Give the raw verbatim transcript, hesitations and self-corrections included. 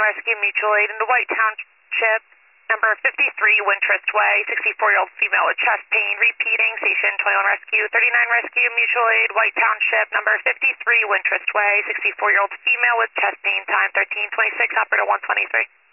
Rescue Mutual Aid in the White Township, number fifty-three Wintrust Way, sixty-four-year-old female with chest pain, repeating, station twenty-one Rescue, thirty-nine Rescue Mutual Aid, White Township, number fifty-three Wintrust Way, sixty-four-year-old female with chest pain, time thirteen twenty-six, operator one twenty-three.